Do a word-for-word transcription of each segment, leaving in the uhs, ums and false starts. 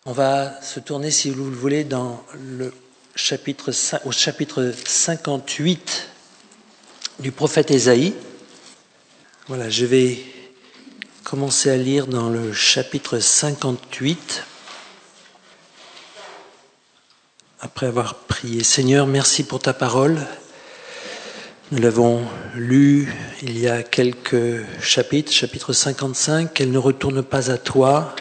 On va se tourner, si vous le voulez, dans le chapitre, au chapitre cinquante-huit du prophète Ésaïe. Voilà, je vais commencer à lire dans le chapitre cinquante-huit. Après avoir prié, Seigneur, merci pour ta parole. Nous l'avons lu il y a quelques chapitres, chapitre cinquante-cinq, qu'elle ne retourne pas à toi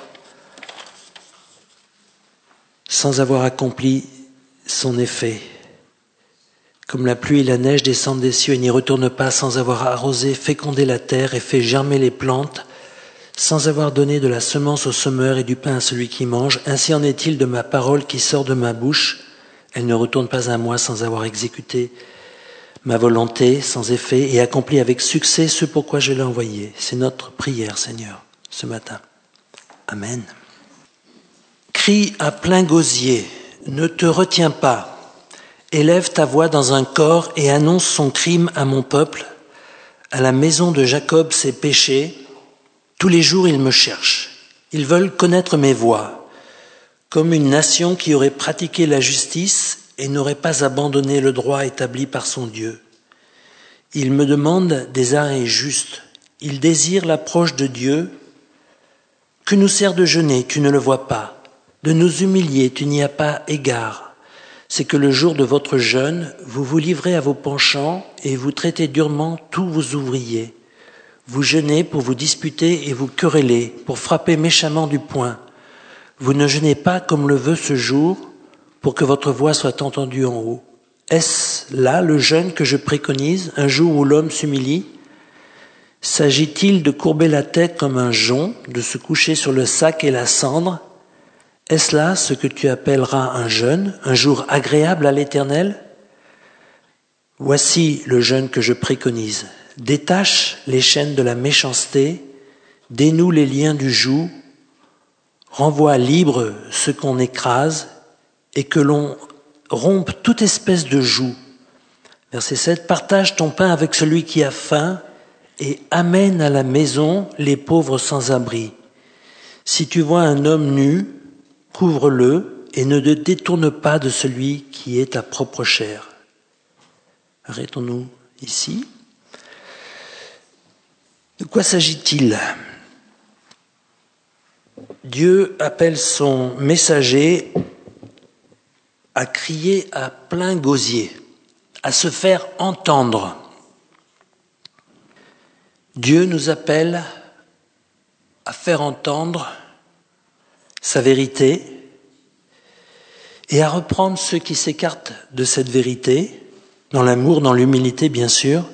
sans avoir accompli son effet. Comme la pluie et la neige descendent des cieux et n'y retournent pas sans avoir arrosé, fécondé la terre et fait germer les plantes, sans avoir donné de la semence au semeur et du pain à celui qui mange. Ainsi en est-il de ma parole qui sort de ma bouche. Elle ne retourne pas à moi sans avoir exécuté ma volonté, sans effet, et accompli avec succès ce pourquoi je l'ai envoyé. C'est notre prière, Seigneur, ce matin. Amen. Crie à plein gosier, ne te retiens pas. Élève ta voix dans un cor et annonce son crime à mon peuple. À la maison de Jacob ses péchés. Tous les jours ils me cherchent. Ils veulent connaître mes voies. Comme une nation qui aurait pratiqué la justice et n'aurait pas abandonné le droit établi par son Dieu. Ils me demandent des arrêts justes. Ils désirent l'approche de Dieu. Que nous sert de jeûner, tu ne le vois pas. De nous humilier, tu n'y as pas égard. C'est que le jour de votre jeûne, vous vous livrez à vos penchants et vous traitez durement tous vos ouvriers. Vous jeûnez pour vous disputer et vous quereller, pour frapper méchamment du poing. Vous ne jeûnez pas comme le veut ce jour, pour que votre voix soit entendue en haut. Est-ce là le jeûne que je préconise, un jour où l'homme s'humilie ? S'agit-il de courber la tête comme un jonc, de se coucher sur le sac et la cendre ? Est-ce là ce que tu appelleras un jeûne, un jour agréable à l'Éternel ? Voici le jeûne que je préconise. Détache les chaînes de la méchanceté, dénoue les liens du joug, renvoie libre ce qu'on écrase et que l'on rompe toute espèce de joug. Verset sept, partage ton pain avec celui qui a faim et amène à la maison les pauvres sans abri. Si tu vois un homme nu, couvre-le et ne te détourne pas de celui qui est ta propre chair. Arrêtons-nous ici. De quoi s'agit-il ? Dieu appelle son messager à crier à plein gosier, à se faire entendre. Dieu nous appelle à faire entendre sa vérité et à reprendre ceux qui s'écartent de cette vérité, dans l'amour, dans l'humilité bien sûr,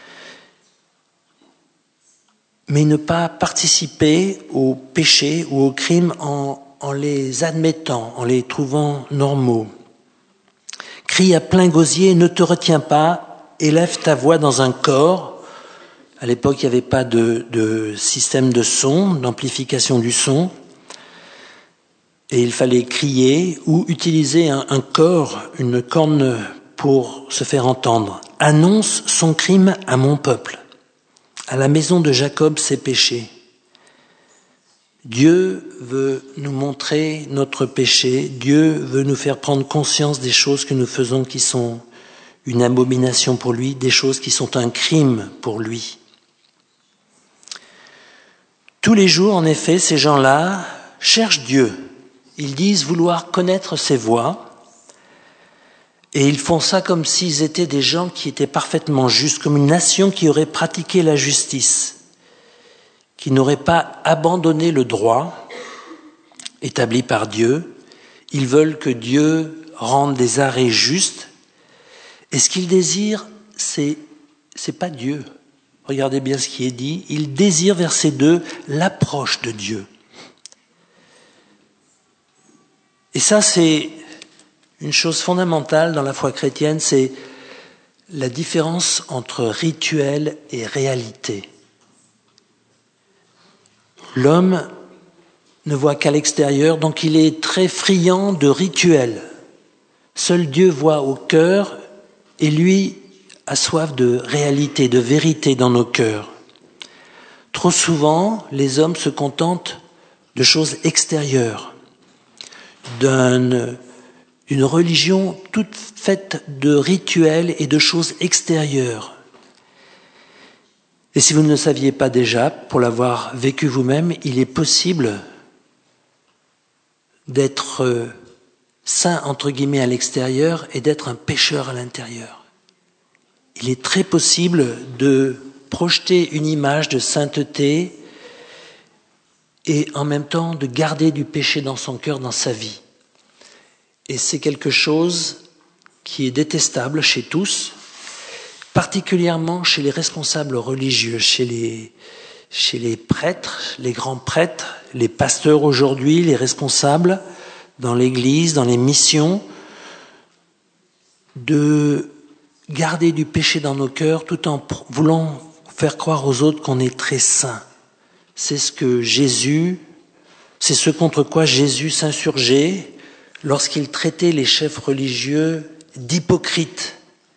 mais ne pas participer au péché ou au crime en, en les admettant, en les trouvant normaux. Crie à plein gosier, ne te retiens pas, élève ta voix dans un corps. À l'époque, il n'y avait pas de, de système de son, d'amplification du son. Et il fallait crier ou utiliser un, un corps, une corne pour se faire entendre. Annonce son crime à mon peuple. À la maison de Jacob ses péchés. Dieu veut nous montrer notre péché. Dieu veut nous faire prendre conscience des choses que nous faisons qui sont une abomination pour lui, des choses qui sont un crime pour lui. Tous les jours, en effet, ces gens-là cherchent Dieu. Ils disent vouloir connaître ses voies. Et ils font ça comme s'ils étaient des gens qui étaient parfaitement justes, comme une nation qui aurait pratiqué la justice, qui n'aurait pas abandonné le droit établi par Dieu. Ils veulent que Dieu rende des arrêts justes. Et ce qu'ils désirent, c'est, c'est pas Dieu. Regardez bien ce qui est dit. Ils désirent, verset deux, l'approche de Dieu. Et ça, c'est une chose fondamentale dans la foi chrétienne, c'est la différence entre rituel et réalité. L'homme ne voit qu'à l'extérieur, donc il est très friand de rituels. Seul Dieu voit au cœur et lui a soif de réalité, de vérité dans nos cœurs. Trop souvent, les hommes se contentent de choses extérieures. d'un, d'une religion toute faite de rituels et de choses extérieures. Et si vous ne le saviez pas déjà, pour l'avoir vécu vous-même, il est possible d'être saint entre guillemets à l'extérieur et d'être un pécheur à l'intérieur. Il est très possible de projeter une image de sainteté et en même temps de garder du péché dans son cœur, dans sa vie. Et c'est quelque chose qui est détestable chez tous, particulièrement chez les responsables religieux, chez les, chez les prêtres, les grands prêtres, les pasteurs aujourd'hui, les responsables dans l'Église, dans les missions, de garder du péché dans nos cœurs tout en voulant faire croire aux autres qu'on est très saint. C'est ce que Jésus, c'est ce contre quoi Jésus s'insurgeait lorsqu'il traitait les chefs religieux d'hypocrites.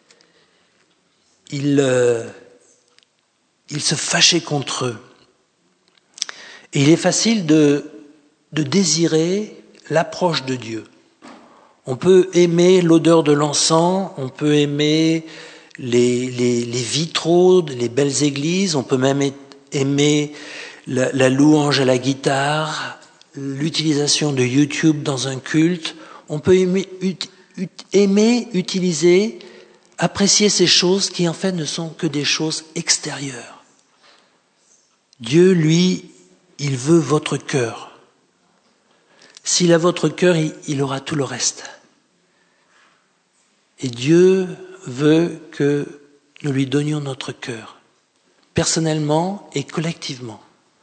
Il, euh, il se fâchait contre eux. Et il est facile de, de désirer l'approche de Dieu. On peut aimer l'odeur de l'encens, on peut aimer les, les, les vitraux, les belles églises, on peut même aimer la, la louange à la guitare, l'utilisation de YouTube dans un culte. On peut aimer, ut, ut, aimer utiliser, apprécier ces choses qui en fait ne sont que des choses extérieures. Dieu, lui, il veut votre cœur. S'il a votre cœur, il, il aura tout le reste. Et Dieu veut que nous lui donnions notre cœur, personnellement et collectivement.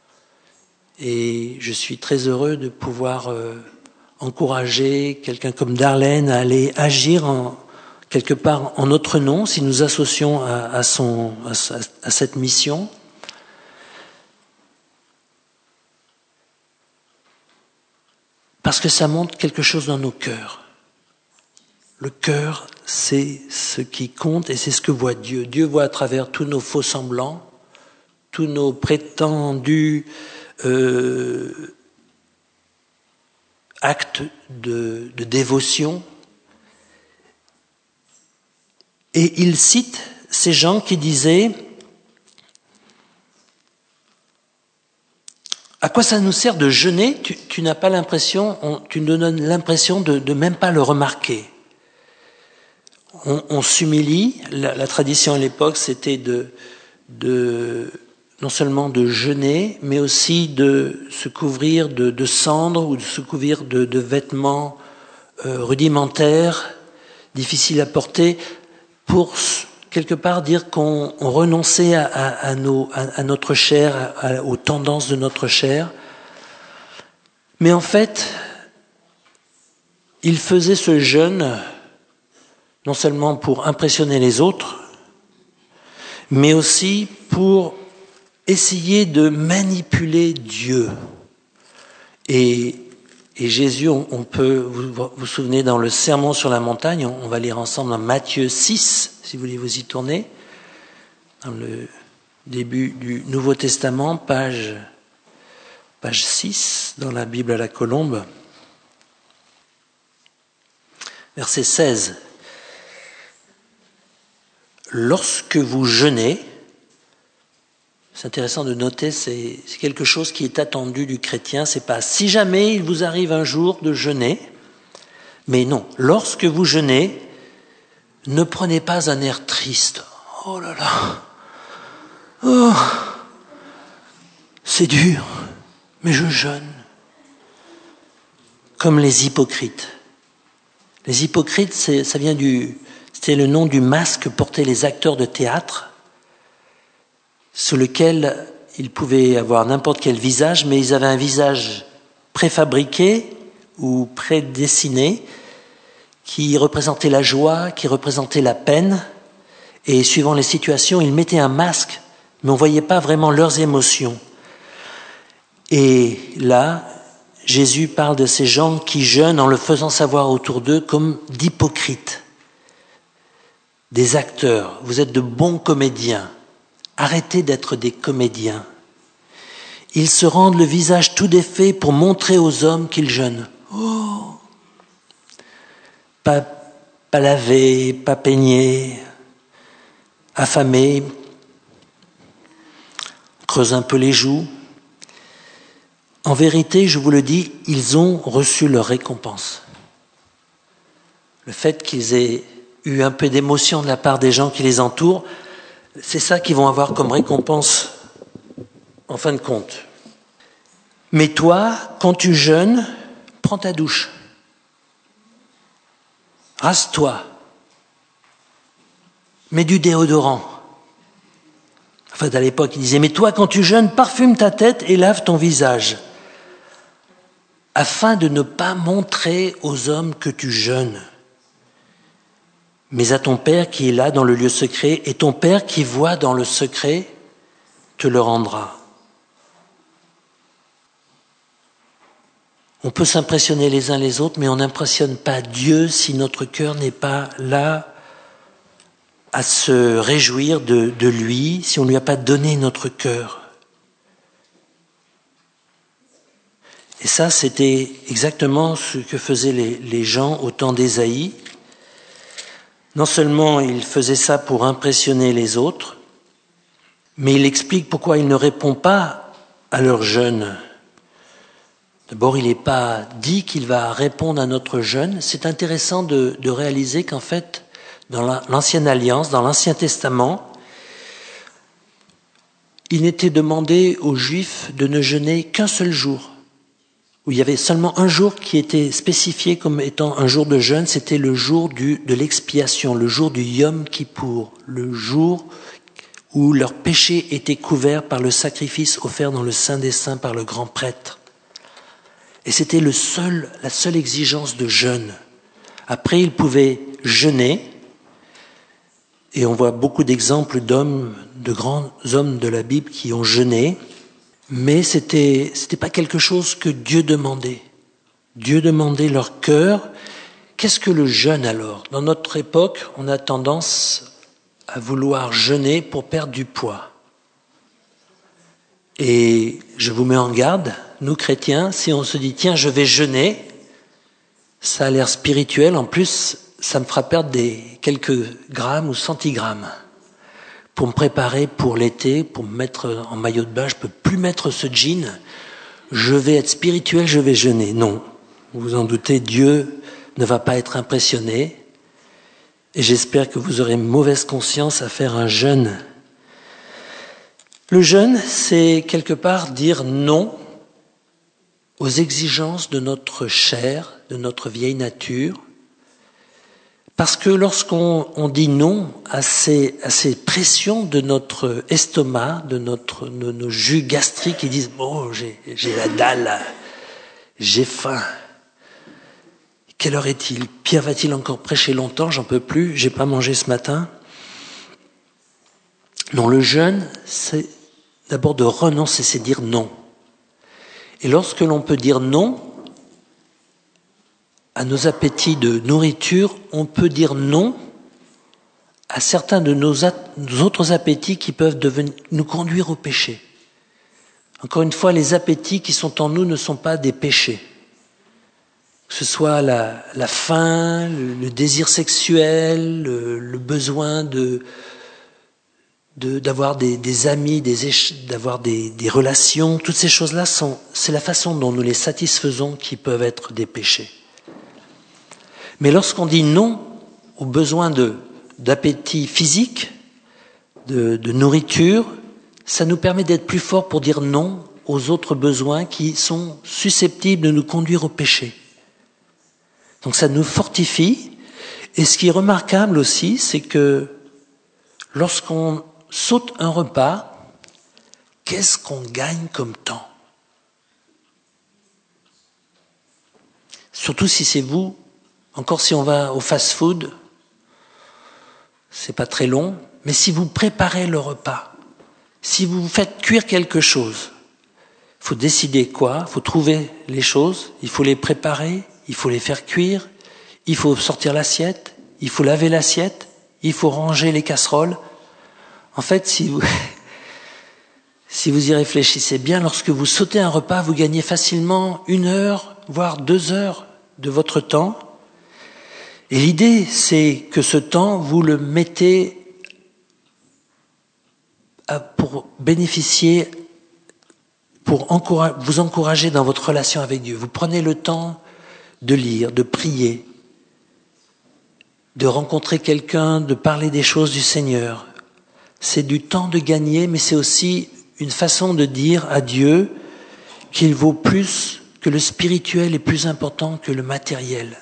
Et je suis très heureux de pouvoir euh, encourager quelqu'un comme Darlene à aller agir en, quelque part en notre nom, si nous associons à, à, son, à, à cette mission. Parce que ça montre quelque chose dans nos cœurs. Le cœur, c'est ce qui compte et c'est ce que voit Dieu. Dieu voit à travers tous nos faux semblants, tous nos prétendus euh, actes de, de dévotion. Et il cite ces gens qui disaient « À quoi ça nous sert de jeûner ? Tu, tu n'as pas l'impression, on, tu nous donnes l'impression de, de même pas le remarquer. » On, on s'humilie. La, la tradition à l'époque, c'était de, de non seulement de jeûner, mais aussi de se couvrir de, de cendres ou de se couvrir de, de vêtements euh, rudimentaires, difficiles à porter, pour quelque part dire qu'on on renonçait à, à, à, nos, à, à notre chair, à, aux tendances de notre chair. Mais en fait, il faisait ce jeûne non seulement pour impressionner les autres, mais aussi pour essayer de manipuler Dieu. Et, et Jésus, on, on peut, vous vous souvenez, dans le Sermon sur la montagne, on, on va lire ensemble dans Matthieu six, si vous voulez vous y tourner, dans le début du Nouveau Testament, page, page six, dans la Bible à la colombe, verset seize. Lorsque vous jeûnez, c'est intéressant de noter, c'est, c'est quelque chose qui est attendu du chrétien, c'est pas si jamais il vous arrive un jour de jeûner, mais non, lorsque vous jeûnez, ne prenez pas un air triste. Oh là là, oh, c'est dur, mais je jeûne. Comme les hypocrites. Les hypocrites, c'est, ça vient du... C'était le nom du masque que portaient les acteurs de théâtre, sous lequel ils pouvaient avoir n'importe quel visage, mais ils avaient un visage préfabriqué ou prédessiné qui représentait la joie, qui représentait la peine, et suivant les situations, ils mettaient un masque, mais on ne voyait pas vraiment leurs émotions. Et là, Jésus parle de ces gens qui jeûnent en le faisant savoir autour d'eux comme d'hypocrites. Des acteurs, vous êtes de bons comédiens. Arrêtez d'être des comédiens. Ils se rendent le visage tout défait pour montrer aux hommes qu'ils jeûnent. Oh, pas, pas lavé, pas peigné, affamé, creuse un peu les joues. En vérité, je vous le dis, ils ont reçu leur récompense. Le fait qu'ils aient eu un peu d'émotion de la part des gens qui les entourent, c'est ça qu'ils vont avoir comme récompense en fin de compte. Mais toi, quand tu jeûnes, prends ta douche. Rase-toi. Mets du déodorant. Enfin, à l'époque, il disait, mais toi, quand tu jeûnes, parfume ta tête et lave ton visage, afin de ne pas montrer aux hommes que tu jeûnes, mais à ton Père qui est là dans le lieu secret, et ton Père qui voit dans le secret te le rendra. On peut s'impressionner les uns les autres, mais on n'impressionne pas Dieu si notre cœur n'est pas là à se réjouir de, de lui, si on ne lui a pas donné notre cœur. Et ça, c'était exactement ce que faisaient les, les gens au temps d'Ésaïe. Non seulement il faisait ça pour impressionner les autres, mais il explique pourquoi il ne répond pas à leur jeûne. D'abord, il n'est pas dit qu'il va répondre à notre jeûne. C'est intéressant de, de réaliser qu'en fait, dans l'Ancienne Alliance, dans l'Ancien Testament, il n'était demandé aux Juifs de ne jeûner qu'un seul jour, où il y avait seulement un jour qui était spécifié comme étant un jour de jeûne, c'était le jour du, de l'expiation, le jour du Yom Kippour, le jour où leur péché était couvert par le sacrifice offert dans le Saint des Saints par le grand prêtre. Et c'était le seul, la seule exigence de jeûne. Après, ils pouvaient jeûner, et on voit beaucoup d'exemples d'hommes, de grands hommes de la Bible qui ont jeûné, mais c'était, c'était pas quelque chose que Dieu demandait. Dieu demandait leur cœur. Qu'est-ce que le jeûne alors ? Dans notre époque, on a tendance à vouloir jeûner pour perdre du poids. Et je vous mets en garde, nous chrétiens, si on se dit, tiens, je vais jeûner, ça a l'air spirituel, en plus, ça me fera perdre des quelques grammes ou centigrammes. Pour me préparer pour l'été, pour me mettre en maillot de bain, je ne peux plus mettre ce jean, je vais être spirituel, je vais jeûner. Non, vous vous en doutez, Dieu ne va pas être impressionné, et j'espère que vous aurez mauvaise conscience à faire un jeûne. Le jeûne, c'est quelque part dire non aux exigences de notre chair, de notre vieille nature, parce que lorsqu'on on dit non à ces, à ces pressions de notre estomac, de notre, de nos jus gastriques qui disent « bon, j'ai, j'ai la dalle, j'ai faim, quelle heure est-il ? Pierre va-t-il encore prêcher longtemps ? J'en peux plus, j'ai pas mangé ce matin. » Non, le jeûne, c'est d'abord de renoncer, c'est dire non. Et lorsque l'on peut dire non à nos appétits de nourriture, on peut dire non à certains de nos, a- nos autres appétits qui peuvent devenir, nous conduire au péché. Encore une fois, les appétits qui sont en nous ne sont pas des péchés. Que ce soit la, la faim, le, le désir sexuel, le, le besoin de, de, d'avoir des, des amis, des éch- d'avoir des, des relations, toutes ces choses-là, sont, c'est la façon dont nous les satisfaisons qui peuvent être des péchés. Mais lorsqu'on dit non aux besoins de, d'appétit physique, de, de nourriture, ça nous permet d'être plus forts pour dire non aux autres besoins qui sont susceptibles de nous conduire au péché. Donc ça nous fortifie. Et ce qui est remarquable aussi, c'est que lorsqu'on saute un repas, qu'est-ce qu'on gagne comme temps ? Surtout si c'est vous. Encore si on va au fast-food, c'est pas très long, mais si vous préparez le repas, si vous faites cuire quelque chose, il faut décider quoi, il faut trouver les choses, il faut les préparer, il faut les faire cuire, il faut sortir l'assiette, il faut laver l'assiette, il faut ranger les casseroles. En fait, si vous, si vous y réfléchissez bien, lorsque vous sautez un repas, vous gagnez facilement une heure, voire deux heures de votre temps. Et l'idée, c'est que ce temps, vous le mettez à, pour bénéficier, pour encourager, vous encourager dans votre relation avec Dieu. Vous prenez le temps de lire, de prier, de rencontrer quelqu'un, de parler des choses du Seigneur. C'est du temps de gagner, mais c'est aussi une façon de dire à Dieu qu'il vaut plus, que le spirituel est plus important que le matériel.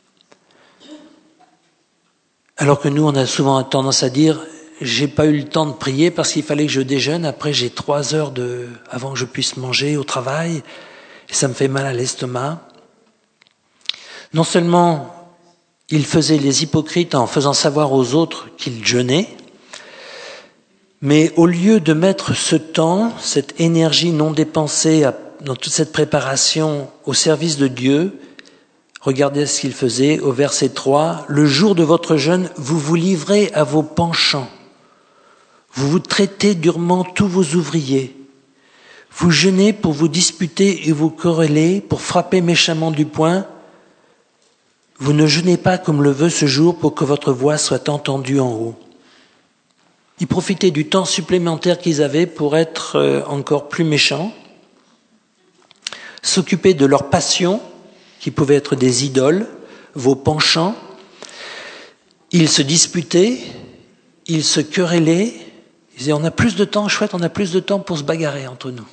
Alors que nous, on a souvent tendance à dire « j'ai pas eu le temps de prier parce qu'il fallait que je déjeune, après j'ai trois heures de, avant que je puisse manger au travail, et ça me fait mal à l'estomac ». Non seulement ils faisaient les hypocrites en faisant savoir aux autres qu'ils jeûnaient, mais au lieu de mettre ce temps, cette énergie non dépensée à, dans toute cette préparation au service de Dieu, regardez ce qu'il faisait au verset trois. « Le jour de votre jeûne, vous vous livrez à vos penchants. Vous vous traitez durement tous vos ouvriers. Vous jeûnez pour vous disputer et vous quereller, pour frapper méchamment du poing. Vous ne jeûnez pas comme le veut ce jour pour que votre voix soit entendue en haut. » Ils profitaient du temps supplémentaire qu'ils avaient pour être encore plus méchants, s'occuper de leurs passions, qui pouvaient être des idoles, vos penchants. Ils se disputaient, ils se querellaient. Ils disaient, on a plus de temps, chouette, on a plus de temps pour se bagarrer entre nous.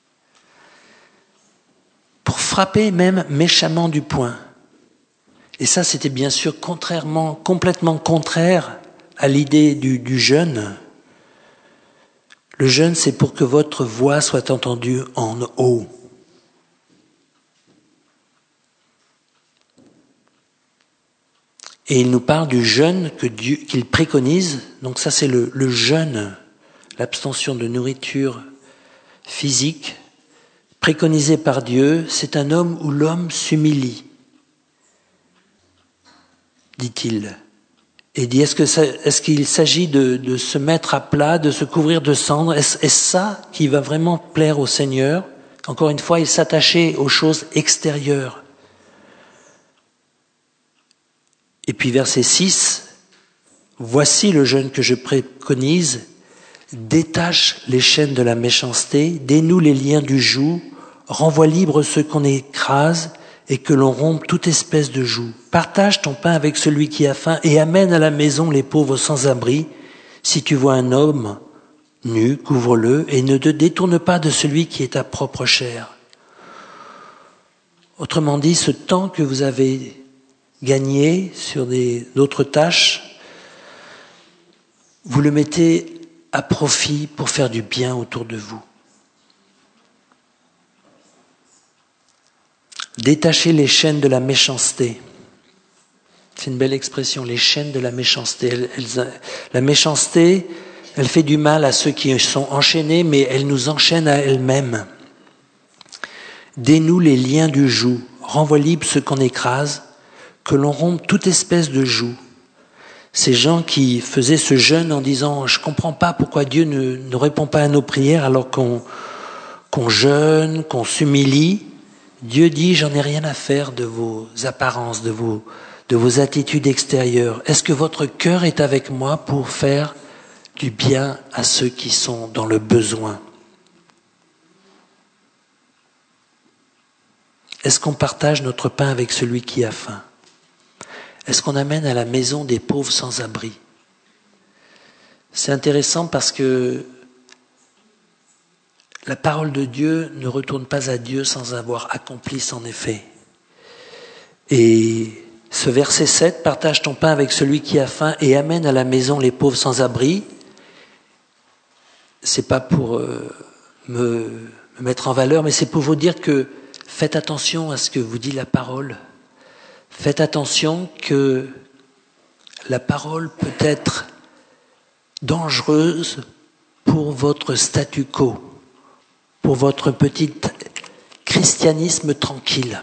Pour frapper même méchamment du poing. Et ça, c'était bien sûr contrairement, complètement contraire à l'idée du, du jeûne. Le jeûne, c'est pour que votre voix soit entendue en haut. Et il nous parle du jeûne que Dieu, qu'il préconise. Donc ça, c'est le, le jeûne, l'abstention de nourriture physique, préconisé par Dieu. C'est un homme où l'homme s'humilie, dit-il. Et dit, est-ce que ça, est-ce qu'il s'agit de, de se mettre à plat, de se couvrir de cendres? Est-ce, est-ce ça qui va vraiment plaire au Seigneur? Encore une fois, il s'attachait aux choses extérieures. Et puis verset six, « Voici le jeûne que je préconise, détache les chaînes de la méchanceté, dénoue les liens du joug, renvoie libre ceux qu'on écrase, et que l'on rompe toute espèce de joug. Partage ton pain avec celui qui a faim et amène à la maison les pauvres sans abri. Si tu vois un homme nu, couvre-le et ne te détourne pas de celui qui est ta propre chair. » Autrement dit, ce temps que vous avez gagné sur des, d'autres tâches, vous le mettez à profit pour faire du bien autour de vous. Détacher les chaînes de la méchanceté. C'est une belle expression, les chaînes de la méchanceté. Elles, elles, la méchanceté, elle fait du mal à ceux qui sont enchaînés, mais elle nous enchaîne à elle-même. Dénoue les liens du joug, renvoie libre ceux qu'on écrase, que l'on rompe toute espèce de joug. Ces gens qui faisaient ce jeûne en disant « je comprends pas pourquoi Dieu ne, ne répond pas à nos prières alors qu'on, qu'on jeûne, qu'on s'humilie », Dieu dit, j'en ai rien à faire de vos apparences, de vos, de vos attitudes extérieures. Est-ce que votre cœur est avec moi pour faire du bien à ceux qui sont dans le besoin? Est-ce qu'on partage notre pain avec celui qui a faim? Est-ce qu'on amène à la maison des pauvres sans abri? C'est intéressant parce que la parole de Dieu ne retourne pas à Dieu sans avoir accompli son effet. Et ce verset sept, « Partage ton pain avec celui qui a faim et amène à la maison les pauvres sans abri », c'est pas pour euh, me, me mettre en valeur, mais c'est pour vous dire que faites attention à ce que vous dit la parole. Faites attention que la parole peut être dangereuse pour votre statu quo, pour votre petit christianisme tranquille.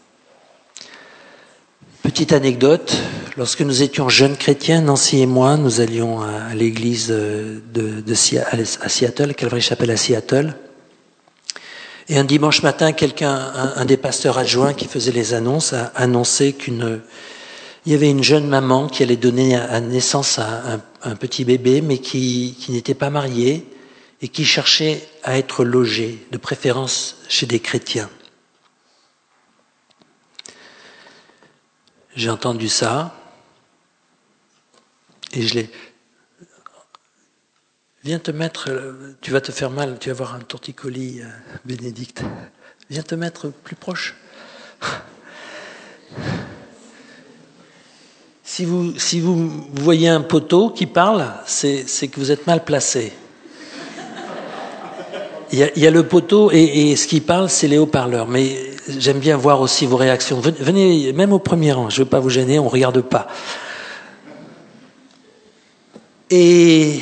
Petite anecdote, lorsque nous étions jeunes chrétiens, Nancy et moi, nous allions à l'église de, de, à Seattle, à Calvary Chapel à Seattle. Et un dimanche matin, quelqu'un, un, un des pasteurs adjoints qui faisait les annonces, a annoncé qu'une Il y avait une jeune maman qui allait donner à naissance à un, un petit bébé, mais qui, qui n'était pas mariée et qui cherchait à être logée, de préférence chez des chrétiens. J'ai entendu ça et je l'ai... Viens te mettre, tu vas te faire mal, tu vas avoir un torticolis, Bénédicte. Viens te mettre plus proche. Si vous, si vous voyez un poteau qui parle, c'est, c'est que vous êtes mal placé. Il y a, il y a le poteau et, et ce qui parle, c'est les haut-parleurs. Mais j'aime bien voir aussi vos réactions. Venez, même au premier rang, je ne veux pas vous gêner, on ne regarde pas. Et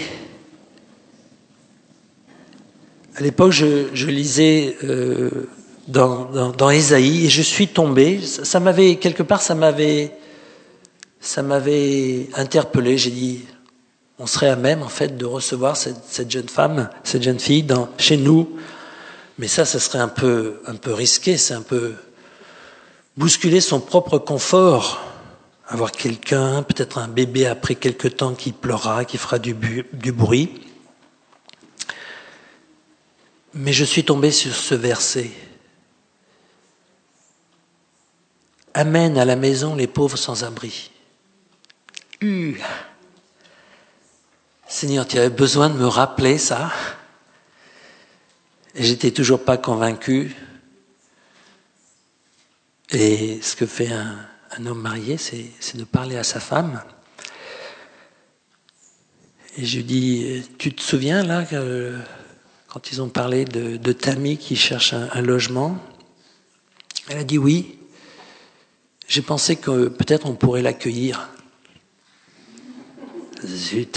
à l'époque, je, je lisais euh, dans, dans, dans Ésaïe et je suis tombé. Ça, ça m'avait, quelque part, ça m'avait... Ça m'avait interpellé, j'ai dit, on serait à même en fait de recevoir cette, cette jeune femme, cette jeune fille dans, chez nous, mais ça, ça serait un peu, un peu risqué, c'est un peu bousculer son propre confort, avoir quelqu'un, peut-être un bébé après quelque temps qui pleurera, qui fera du, bu, du bruit. Mais je suis tombé sur ce verset. Amène à la maison les pauvres sans abri. Uh. Seigneur, tu avais besoin de me rappeler ça. Et j'étais toujours pas convaincu. Et ce que fait un, un homme marié, c'est, c'est de parler à sa femme. Et je lui dis, tu te souviens là, que, quand ils ont parlé de, de Tammy qui cherche un, un logement? Elle a dit oui. J'ai pensé que peut-être on pourrait l'accueillir. Zut.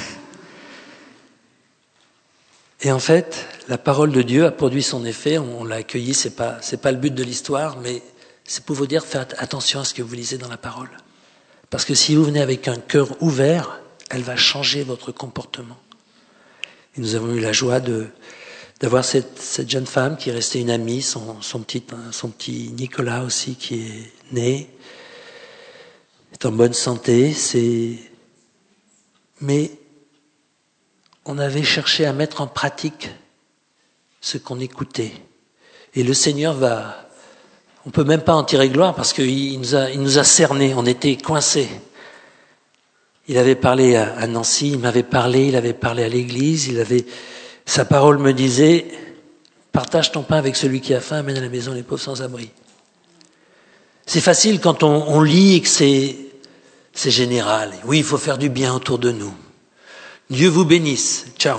Et en fait, la parole de Dieu a produit son effet. On l'a accueilli. C'est pas, c'est pas le but de l'histoire, mais c'est pour vous dire, faites attention à ce que vous lisez dans la parole. Parce que si vous venez avec un cœur ouvert, elle va changer votre comportement. Et nous avons eu la joie de, d'avoir cette, cette jeune femme qui est restée une amie, son, son petit, son petit Nicolas aussi qui est né, est en bonne santé. C'est Mais on avait cherché à mettre en pratique ce qu'on écoutait. Et le Seigneur va... On ne peut même pas en tirer gloire parce qu'il nous a, il nous a cernés, on était coincés. Il avait parlé à Nancy, il m'avait parlé, il avait parlé à l'église, il avait... Sa parole me disait, partage ton pain avec celui qui a faim, amène à la maison les pauvres sans abri. C'est facile quand on, on lit et que c'est... C'est général. Oui, il faut faire du bien autour de nous. Dieu vous bénisse. Ciao.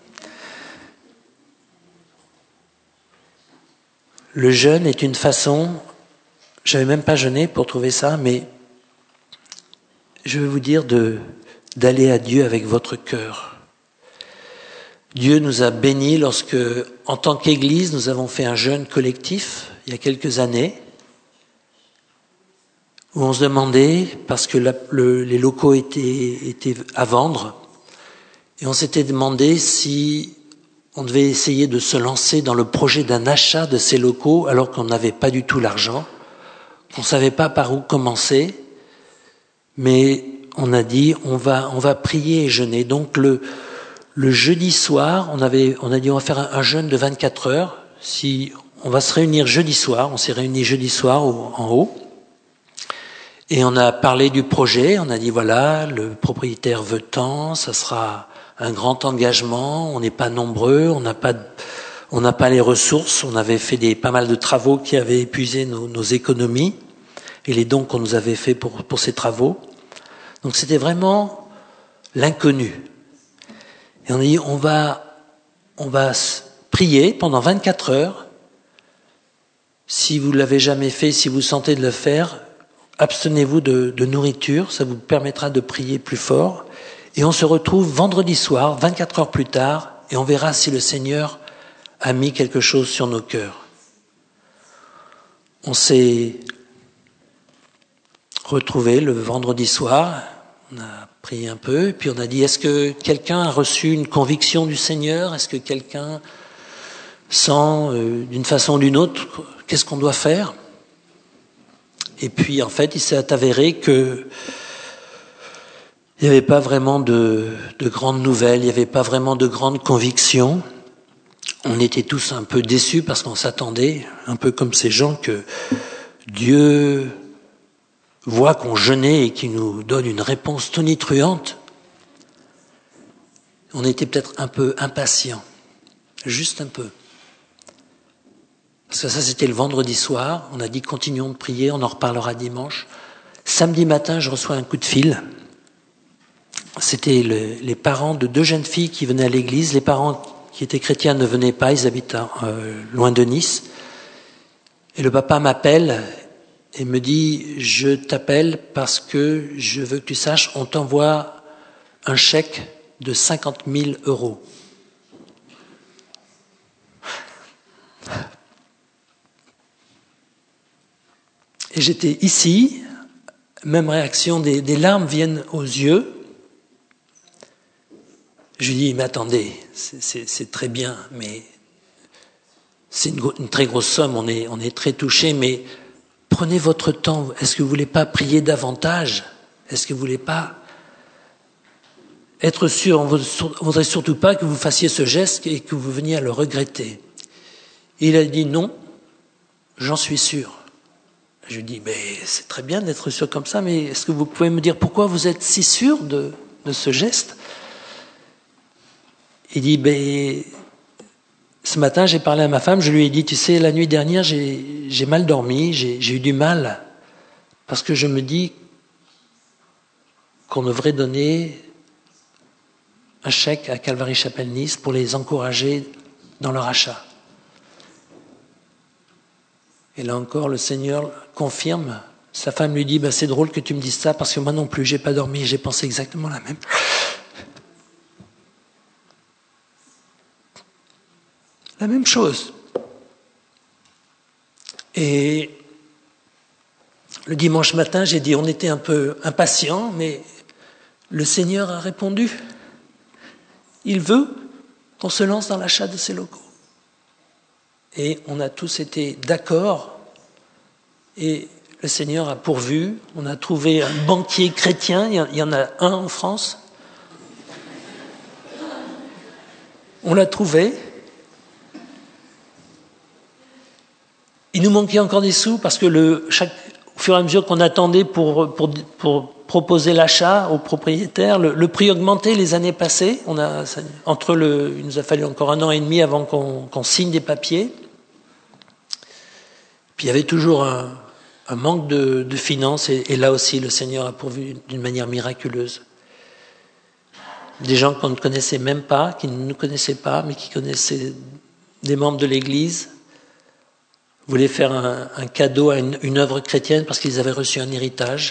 Le jeûne est une façon, je n'avais même pas jeûné pour trouver ça, mais je veux vous dire de, d'aller à Dieu avec votre cœur. Dieu nous a bénis lorsque, en tant qu'Église, nous avons fait un jeûne collectif il y a quelques années, où on se demandait, parce que la, le, les locaux étaient, étaient à vendre, et on s'était demandé si on devait essayer de se lancer dans le projet d'un achat de ces locaux alors qu'on n'avait pas du tout l'argent, qu'on ne savait pas par où commencer, mais on a dit on va, on va prier et jeûner. Donc le, le jeudi soir, on, avait, on a dit on va faire un, un jeûne de vingt-quatre heures, si on va se réunir jeudi soir, on s'est réunis jeudi soir au, en haut, et on a parlé du projet, on a dit voilà, le propriétaire veut tant, ça sera un grand engagement, on n'est pas nombreux, on n'a pas, on n'a pas les ressources, on avait fait des, pas mal de travaux qui avaient épuisé nos, nos économies et les dons qu'on nous avait fait pour, pour ces travaux. Donc c'était vraiment l'inconnu. Et on a dit on va, on va prier pendant vingt-quatre heures. Si vous ne l'avez jamais fait, si vous sentez de le faire, abstenez-vous de, de nourriture, ça vous permettra de prier plus fort. Et on se retrouve vendredi soir, vingt-quatre heures plus tard, et on verra si le Seigneur a mis quelque chose sur nos cœurs. On s'est retrouvés le vendredi soir, on a prié un peu, et puis on a dit, est-ce que quelqu'un a reçu une conviction du Seigneur? Est-ce que quelqu'un sent, euh, d'une façon ou d'une autre, qu'est-ce qu'on doit faire? Et puis, en fait, il s'est avéré que il n'y avait pas vraiment de, de grandes nouvelles, il n'y avait pas vraiment de grandes convictions. On était tous un peu déçus parce qu'on s'attendait, un peu comme ces gens, que Dieu voit qu'on jeûnait et qu'il nous donne une réponse tonitruante. On était peut-être un peu impatients, juste un peu. Parce que ça, c'était le vendredi soir. On a dit continuons de prier, on en reparlera dimanche. Samedi matin, je reçois un coup de fil. C'était le, les parents de deux jeunes filles qui venaient à l'église. Les parents qui étaient chrétiens ne venaient pas, ils habitent euh, loin de Nice. Et le papa m'appelle et me dit « Je t'appelle parce que je veux que tu saches, on t'envoie un chèque de cinquante mille euros. » Et j'étais ici, même réaction, des, des larmes viennent aux yeux. Je lui dis, mais attendez, c'est, c'est, c'est très bien, mais c'est une, une très grosse somme, on est, on est très touchés, mais prenez votre temps. Est-ce que vous ne voulez pas prier davantage? Est-ce que vous ne voulez pas être sûr? On ne voudrait surtout pas que vous fassiez ce geste et que vous veniez à le regretter. Et il a dit, non, j'en suis sûr. Je lui dis, mais c'est très bien d'être sûr comme ça, mais est-ce que vous pouvez me dire pourquoi vous êtes si sûr de, de ce geste? Il dit, ben, ce matin, j'ai parlé à ma femme, je lui ai dit, tu sais, la nuit dernière, j'ai, j'ai mal dormi, j'ai, j'ai eu du mal, parce que je me dis qu'on devrait donner un chèque à Calvary Chapelle Nice pour les encourager dans leur achat. Et là encore, le Seigneur confirme. Sa femme lui dit, ben, c'est drôle que tu me dises ça, parce que moi non plus, j'ai pas dormi, j'ai pensé exactement la même. La même chose. Et le dimanche matin, j'ai dit, on était un peu impatients, mais le Seigneur a répondu. Il veut qu'on se lance dans l'achat de ces locaux. Et on a tous été d'accord. Et le Seigneur a pourvu. On a trouvé un banquier chrétien. Il y en a un en France. On l'a trouvé. Il nous manquait encore des sous parce que le, chaque, au fur et à mesure qu'on attendait pour, pour, pour proposer l'achat aux propriétaires, le, le prix augmentait les années passées. On a, entre le, il nous a fallu encore un an et demi avant qu'on, qu'on signe des papiers. Puis il y avait toujours un, un manque de, de finances et, et là aussi le Seigneur a pourvu d'une manière miraculeuse. Des gens qu'on ne connaissait même pas, qui ne nous connaissaient pas, mais qui connaissaient des membres de l'Église, voulaient faire un, un cadeau à une, une œuvre chrétienne parce qu'ils avaient reçu un héritage.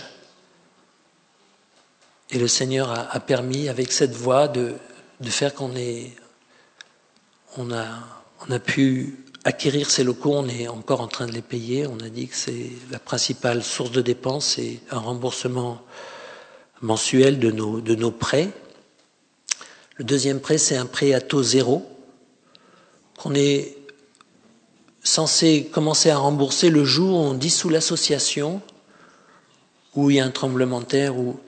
Et le Seigneur a, a permis, avec cette voie, de, de faire qu'on ait, on a, on a pu acquérir ces locaux. On est encore en train de les payer. On a dit que c'est la principale source de dépenses, c'est un remboursement mensuel de nos, de nos prêts. Le deuxième prêt, c'est un prêt à taux zéro qu'on est censé commencer à rembourser le jour où on dissout l'association, où il y a un tremblement de terre. Où...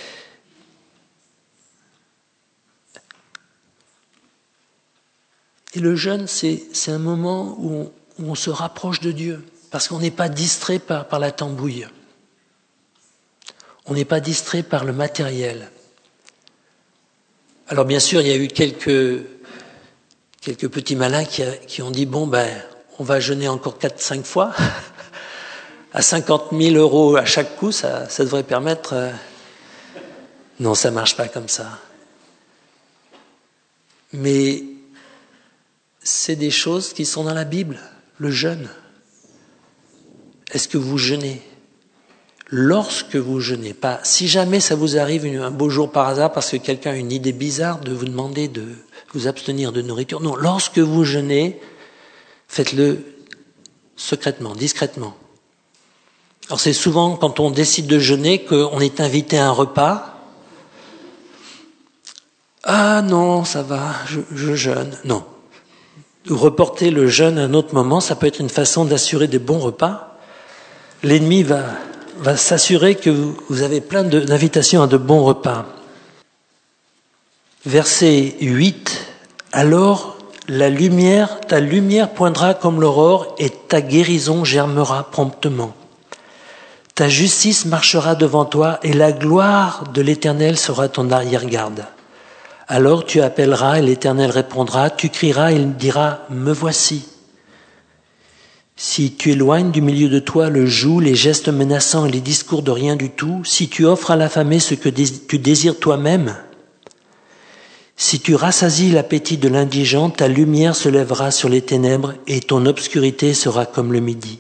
Et le jeûne, c'est, c'est un moment où on, où on se rapproche de Dieu, parce qu'on n'est pas distrait par, par la tambouille. On n'est pas distrait par le matériel. Alors bien sûr, il y a eu quelques, quelques petits malins qui, a, qui ont dit, bon, ben, on va jeûner encore quatre cinq fois. À cinquante mille euros à chaque coup, ça, ça devrait permettre... Euh... Non, ça ne marche pas comme ça. Mais c'est des choses qui sont dans la Bible. Le jeûne. Est-ce que vous jeûnez? Lorsque vous jeûnez, pas si jamais ça vous arrive un beau jour par hasard parce que quelqu'un a une idée bizarre de vous demander de vous abstenir de nourriture. Non, lorsque vous jeûnez, faites-le secrètement, discrètement. Alors c'est souvent quand on décide de jeûner qu'on est invité à un repas. Ah non, ça va, je, je jeûne. Non. Reporter le jeûne à un autre moment, ça peut être une façon d'assurer des bons repas. L'ennemi va, va s'assurer que vous avez plein de, d'invitations à de bons repas. Verset huit. Alors la lumière, ta lumière poindra comme l'aurore et ta guérison germera promptement. Ta justice marchera devant toi et la gloire de l'Éternel sera ton arrière-garde. Alors tu appelleras et l'Éternel répondra, tu crieras et il dira, me voici. Si tu éloignes du milieu de toi le joug, les gestes menaçants et les discours de rien du tout, si tu offres à l'affamé ce que tu désires toi-même, si tu rassasies l'appétit de l'indigent, ta lumière se lèvera sur les ténèbres et ton obscurité sera comme le midi.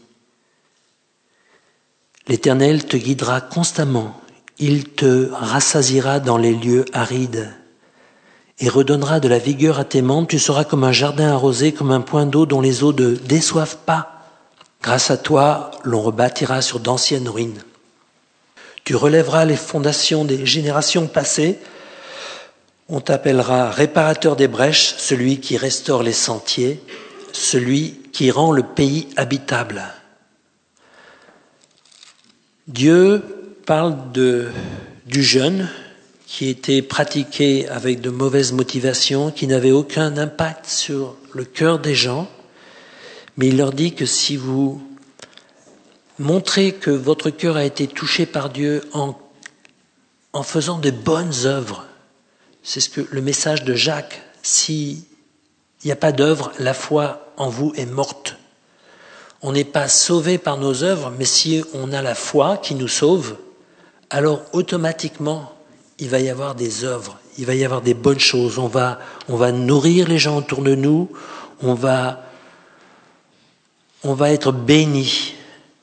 L'Éternel te guidera constamment, il te rassasiera dans les lieux arides et redonnera de la vigueur à tes membres. Tu seras comme un jardin arrosé, comme un point d'eau dont les eaux ne déçoivent pas. Grâce à toi, l'on rebâtira sur d'anciennes ruines. Tu relèveras les fondations des générations passées. On t'appellera réparateur des brèches, celui qui restaure les sentiers, celui qui rend le pays habitable. Dieu parle de, du jeûne qui était pratiqué avec de mauvaises motivations, qui n'avait aucun impact sur le cœur des gens, mais il leur dit que si vous montrez que votre cœur a été touché par Dieu en, en faisant de bonnes œuvres, c'est ce que le message de Jacques, s'il n'y a pas d'œuvre, la foi en vous est morte. On n'est pas sauvé par nos œuvres, mais si on a la foi qui nous sauve, alors automatiquement, il va y avoir des œuvres, il va y avoir des bonnes choses. On va, on va nourrir les gens autour de nous, on va, on va être bénis.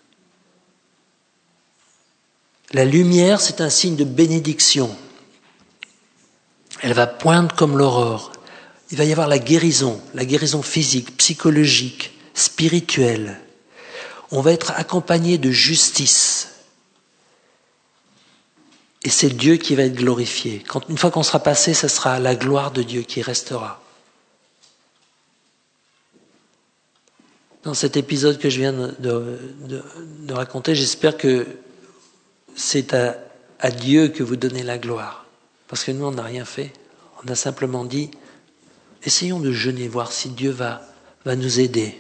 La lumière, c'est un signe de bénédiction. Elle va poindre comme l'aurore. Il va y avoir la guérison, la guérison physique, psychologique, spirituelle. On va être accompagné de justice. Et c'est Dieu qui va être glorifié. Quand, une fois qu'on sera passé, ce sera la gloire de Dieu qui restera. Dans cet épisode que je viens de, de, de raconter, j'espère que c'est à, à Dieu que vous donnez la gloire. Parce que nous, on n'a rien fait. On a simplement dit, essayons de jeûner, voir si Dieu va, va nous aider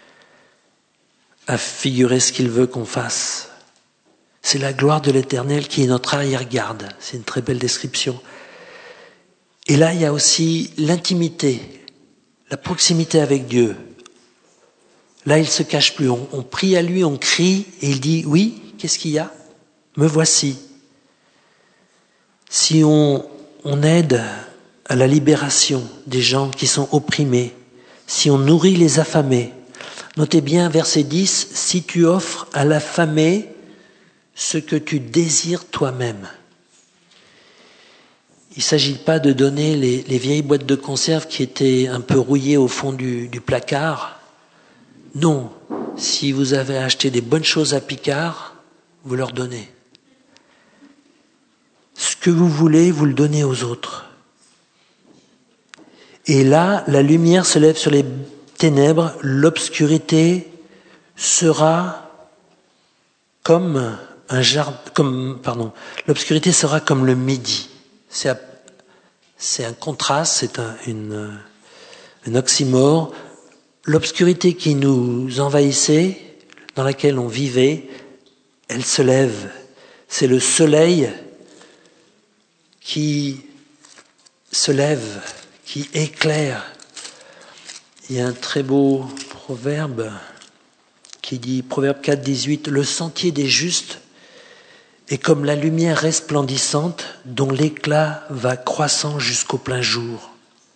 à figurer ce qu'il veut qu'on fasse. C'est la gloire de l'Éternel qui est notre arrière-garde. C'est une très belle description. Et là, il y a aussi l'intimité, la proximité avec Dieu. Là, il ne se cache plus. On, on prie à lui, on crie, et il dit, oui, qu'est-ce qu'il y a ? Me voici. Si on, on aide à la libération des gens qui sont opprimés, si on nourrit les affamés, notez bien verset dix, si tu offres à l'affamé ce que tu désires toi-même. Il ne s'agit pas de donner les, les vieilles boîtes de conserve qui étaient un peu rouillées au fond du, du placard. Non, si vous avez acheté des bonnes choses à Picard, vous leur donnez. Ce que vous voulez, vous le donnez aux autres. Et là, la lumière se lève sur les ténèbres, l'obscurité sera comme un jardin, comme, pardon, l'obscurité sera comme le midi. C'est, à, c'est un contraste, c'est un, une, un oxymore. L'obscurité qui nous envahissait, dans laquelle on vivait, elle se lève. C'est le soleil qui se lève, qui éclaire. Il y a un très beau proverbe qui dit, proverbe quatre, dix-huit, « Le sentier des justes est comme la lumière resplendissante dont l'éclat va croissant jusqu'au plein jour. »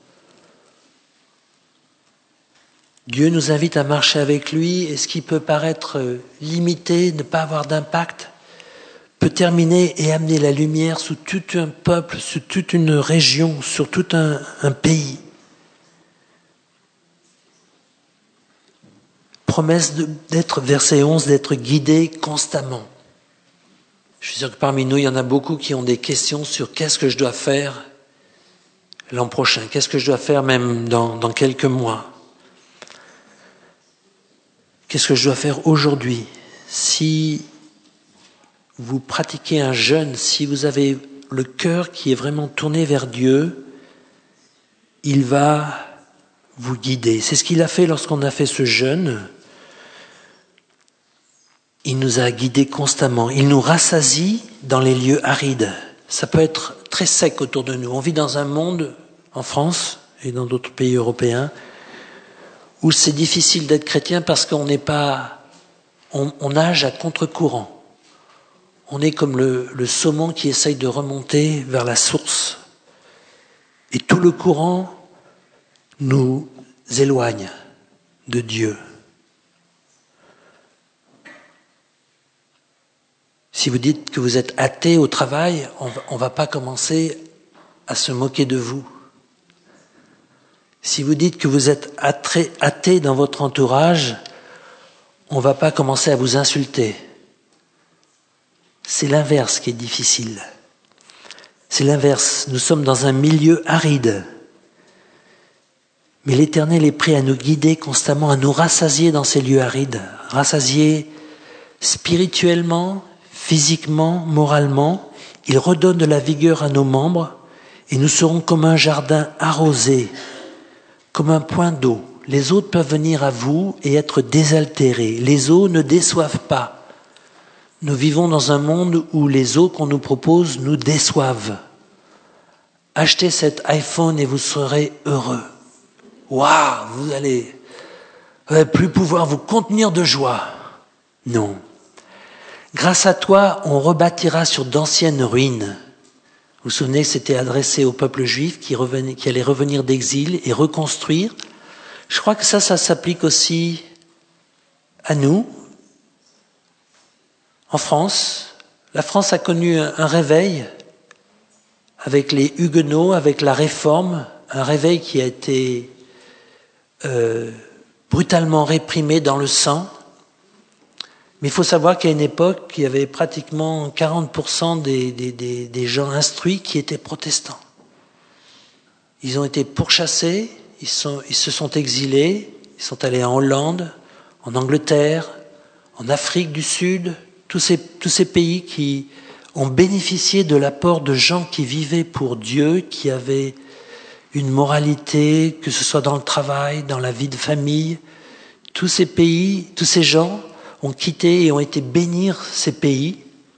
Dieu nous invite à marcher avec lui et ce qui peut paraître limité, ne pas avoir d'impact, peut terminer et amener la lumière sous tout un peuple, sur toute une région, sur tout un, un pays. Promesse de, d'être, verset onze, d'être guidé constamment. Je suis sûr que parmi nous, il y en a beaucoup qui ont des questions sur qu'est-ce que je dois faire l'an prochain, qu'est-ce que je dois faire même dans, dans quelques mois. Qu'est-ce que je dois faire aujourd'hui ? Si vous pratiquez un jeûne, si vous avez le cœur qui est vraiment tourné vers Dieu, il va vous guider. C'est ce qu'il a fait lorsqu'on a fait ce jeûne. Il nous a guidés constamment. Il nous rassasie dans les lieux arides. Ça peut être très sec autour de nous. On vit dans un monde, en France et dans d'autres pays européens, où c'est difficile d'être chrétien parce qu'on n'est pas, on, on nage à contre-courant. On est comme le, le saumon qui essaye de remonter vers la source. Et tout le courant nous éloigne de Dieu. Si vous dites que vous êtes athée au travail, on ne va pas commencer à se moquer de vous. Si vous dites que vous êtes athée dans votre entourage, on ne va pas commencer à vous insulter. C'est l'inverse qui est difficile. C'est l'inverse. Nous sommes dans un milieu aride. Mais l'Éternel est prêt à nous guider constamment, à nous rassasier dans ces lieux arides. Rassasier spirituellement, physiquement, moralement. Il redonne de la vigueur à nos membres et nous serons comme un jardin arrosé, comme un point d'eau. Les autres peuvent venir à vous et être désaltérés. Les eaux ne déçoivent pas. Nous vivons dans un monde où les eaux qu'on nous propose nous déçoivent. Achetez cet iPhone et vous serez heureux. Waouh, vous allez, vous allez plus pouvoir vous contenir de joie. Non. Grâce à toi, on rebâtira sur d'anciennes ruines. Vous vous souvenez que c'était adressé au peuple juif qui, revenait, qui allait revenir d'exil et reconstruire. Je crois que ça, ça s'applique aussi à nous. En France, la France a connu un, un réveil avec les Huguenots, avec la Réforme, un réveil qui a été euh, brutalement réprimé dans le sang. Mais il faut savoir qu'à une époque, il y avait pratiquement quarante pour cent des, des, des, des gens instruits qui étaient protestants. Ils ont été pourchassés, ils, sont, ils se sont exilés, ils sont allés en Hollande, en Angleterre, en Afrique du Sud, tous ces, tous ces pays qui ont bénéficié de l'apport de gens qui vivaient pour Dieu, qui avaient une moralité, que ce soit dans le travail, dans la vie de famille. Tous ces pays, tous ces gens ont quitté et ont été bénir ces pays.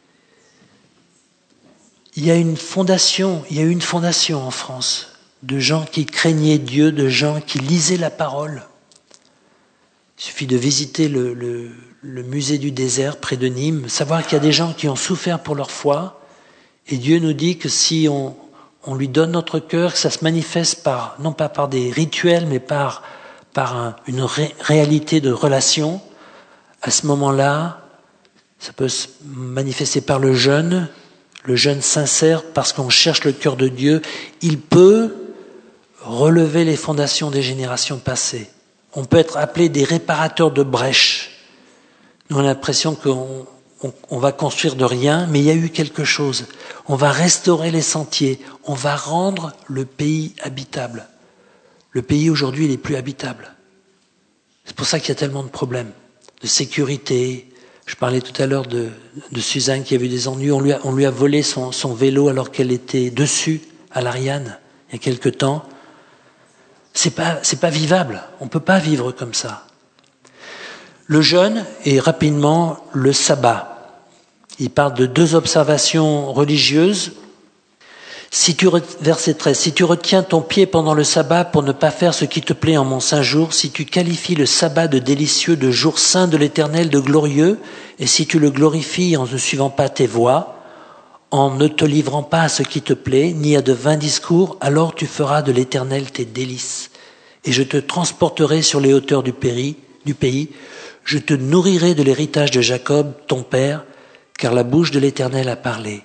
Il y a une fondation, il y a eu une fondation en France de gens qui craignaient Dieu, de gens qui lisaient la parole. Il suffit de visiter le, le, le musée du désert près de Nîmes, savoir qu'il y a des gens qui ont souffert pour leur foi, et Dieu nous dit que si on, on lui donne notre cœur, que ça se manifeste par, non pas par des rituels, mais par, par un, une ré, réalité de relation. À ce moment-là, ça peut se manifester par le jeûne, le jeûne sincère, parce qu'on cherche le cœur de Dieu. Il peut relever les fondations des générations passées. On peut être appelé des réparateurs de brèches. Nous, on a l'impression qu'on on, on va construire de rien, mais il y a eu quelque chose. On va restaurer les sentiers. On va rendre le pays habitable. Le pays, aujourd'hui, il n'est plus habitable. C'est pour ça qu'il y a tellement de problèmes. De sécurité. Je parlais tout à l'heure de, de Suzanne qui a eu des ennuis. On lui a, on lui a volé son, son vélo alors qu'elle était dessus à l'Ariane il y a quelque temps. C'est pas, c'est pas vivable. On peut pas vivre comme ça. Le jeûne et rapidement le sabbat. Il parle de deux observations religieuses. Si tu, verset treize, si tu retiens ton pied pendant le sabbat pour ne pas faire ce qui te plaît en mon saint jour, si tu qualifies le sabbat de délicieux, de jour saint de l'Éternel, de glorieux, et si tu le glorifies en ne suivant pas tes voies, en ne te livrant pas à ce qui te plaît, ni à de vains discours, alors tu feras de l'Éternel tes délices. Et je te transporterai sur les hauteurs du pays, du pays, je te nourrirai de l'héritage de Jacob, ton père, car la bouche de l'Éternel a parlé.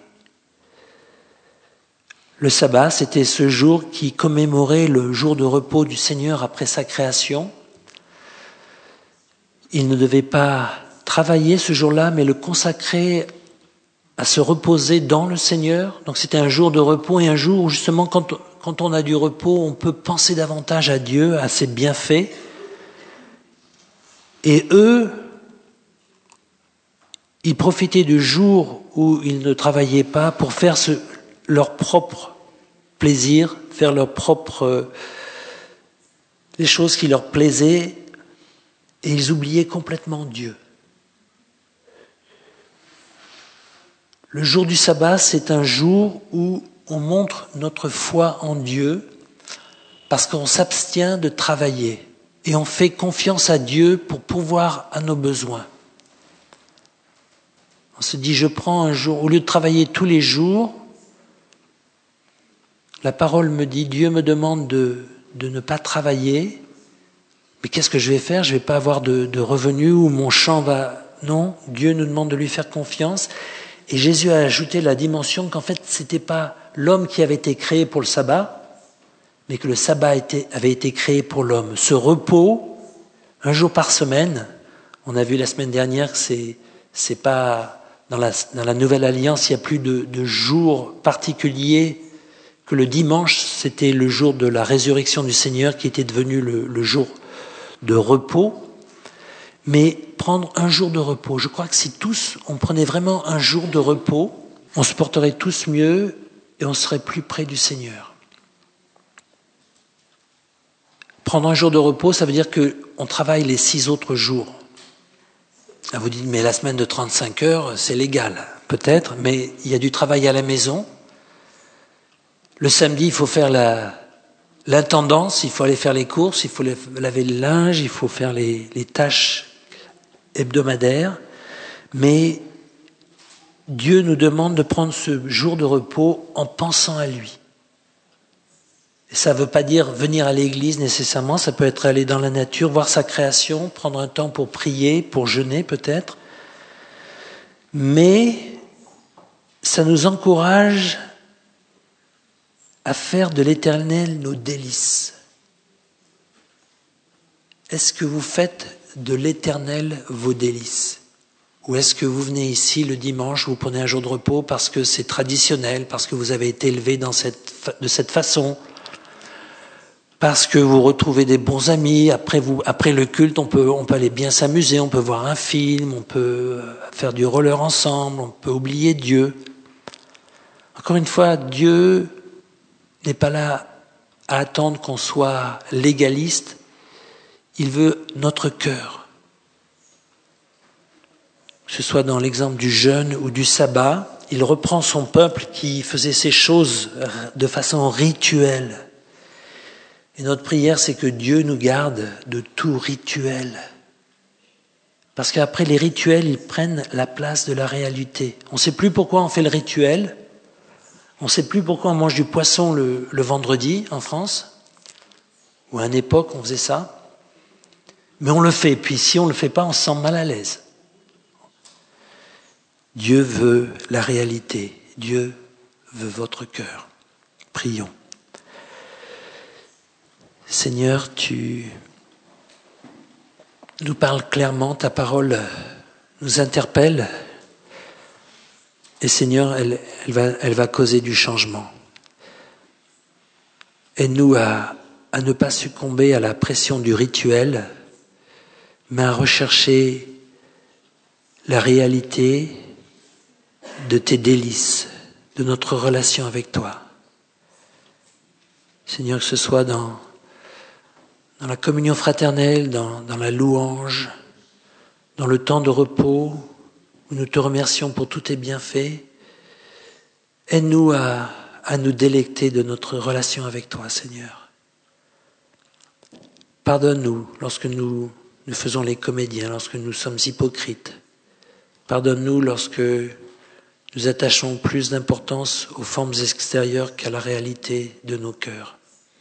Le sabbat, c'était ce jour qui commémorait le jour de repos du Seigneur après sa création. Il ne devait pas travailler ce jour-là, mais le consacrer à se reposer dans le Seigneur. Donc c'était un jour de repos et un jour où justement quand, quand on a du repos, on peut penser davantage à Dieu, à ses bienfaits. Et eux, Ils profitaient du jour où ils ne travaillaient pas pour faire ce, leur propre plaisir, faire leur propre, les choses qui leur plaisaient, et ils oubliaient complètement Dieu. Le jour du sabbat, c'est un jour où on montre notre foi en Dieu parce qu'on s'abstient de travailler et on fait confiance à Dieu pour pourvoir à nos besoins. On se dit, je prends un jour, au lieu de travailler tous les jours, la parole me dit, Dieu me demande de, de ne pas travailler, mais qu'est-ce que je vais faire? Je ne vais pas avoir de, de revenus ou mon champ va... Non, Dieu nous demande de lui faire confiance. Et Jésus a ajouté la dimension qu'en fait, ce n'était pas l'homme qui avait été créé pour le sabbat, mais que le sabbat était, avait été créé pour l'homme. Ce repos, un jour par semaine, on a vu la semaine dernière que c'est, c'est pas... Dans la, dans la Nouvelle Alliance, il n'y a plus de, de jours particuliers, que le dimanche, c'était le jour de la résurrection du Seigneur qui était devenu le, le jour de repos. Mais prendre un jour de repos, je crois que si tous, on prenait vraiment un jour de repos, on se porterait tous mieux et on serait plus près du Seigneur. Prendre un jour de repos, ça veut dire qu'on travaille les six autres jours. Là, vous dites, mais la semaine de trente-cinq heures, c'est légal. Peut-être, mais il y a du travail à la maison. Le samedi, il faut faire la... l'intendance, il faut aller faire les courses, il faut laver le linge, il faut faire les, les tâches hebdomadaires. Mais Dieu nous demande de prendre ce jour de repos en pensant à lui. Et ça ne veut pas dire venir à l'église nécessairement, ça peut être aller dans la nature, voir sa création, prendre un temps pour prier, pour jeûner peut-être. Mais ça nous encourage à faire de l'Éternel nos délices. Est-ce que vous faites de l'Éternel vos délices? Ou est-ce que vous venez ici le dimanche, vous prenez un jour de repos parce que c'est traditionnel, parce que vous avez été élevé dans cette, de cette façon, parce que vous retrouvez des bons amis, après, vous, après le culte, on peut, on peut aller bien s'amuser, on peut voir un film, on peut faire du roller ensemble, on peut oublier Dieu. Encore une fois, Dieu n'est pas là à attendre qu'on soit légaliste. Il veut notre cœur. Que ce soit dans l'exemple du jeûne ou du sabbat, il reprend son peuple qui faisait ces choses de façon rituelle. Et notre prière, c'est que Dieu nous garde de tout rituel. Parce qu'après, les rituels, ils prennent la place de la réalité. On ne sait plus pourquoi on fait le rituel. On ne sait plus pourquoi on mange du poisson le, le vendredi en France, ou à une époque on faisait ça, mais on le fait, puis si on ne le fait pas, on se sent mal à l'aise. Dieu veut la réalité, Dieu veut votre cœur. Prions. Seigneur, tu nous parles clairement, ta parole nous interpelle. Et Seigneur, elle, elle, va, elle va causer du changement. Aide-nous à, à ne pas succomber à la pression du rituel, mais à rechercher la réalité de tes délices, de notre relation avec toi. Seigneur, que ce soit dans, dans la communion fraternelle, dans, dans la louange, dans le temps de repos, où nous te remercions pour tous tes bienfaits. Aide-nous à, à nous délecter de notre relation avec toi, Seigneur. Pardonne-nous lorsque nous, nous faisons les comédiens, lorsque nous sommes hypocrites. Pardonne-nous lorsque nous attachons plus d'importance aux formes extérieures qu'à la réalité de nos cœurs.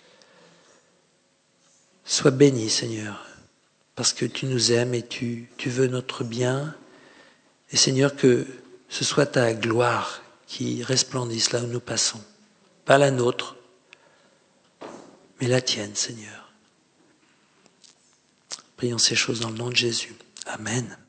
Sois béni, Seigneur, parce que tu nous aimes et tu, tu veux notre bien. Et Seigneur, que ce soit ta gloire qui resplendisse là où nous passons. Pas la nôtre, mais la tienne, Seigneur. Prions ces choses dans le nom de Jésus. Amen.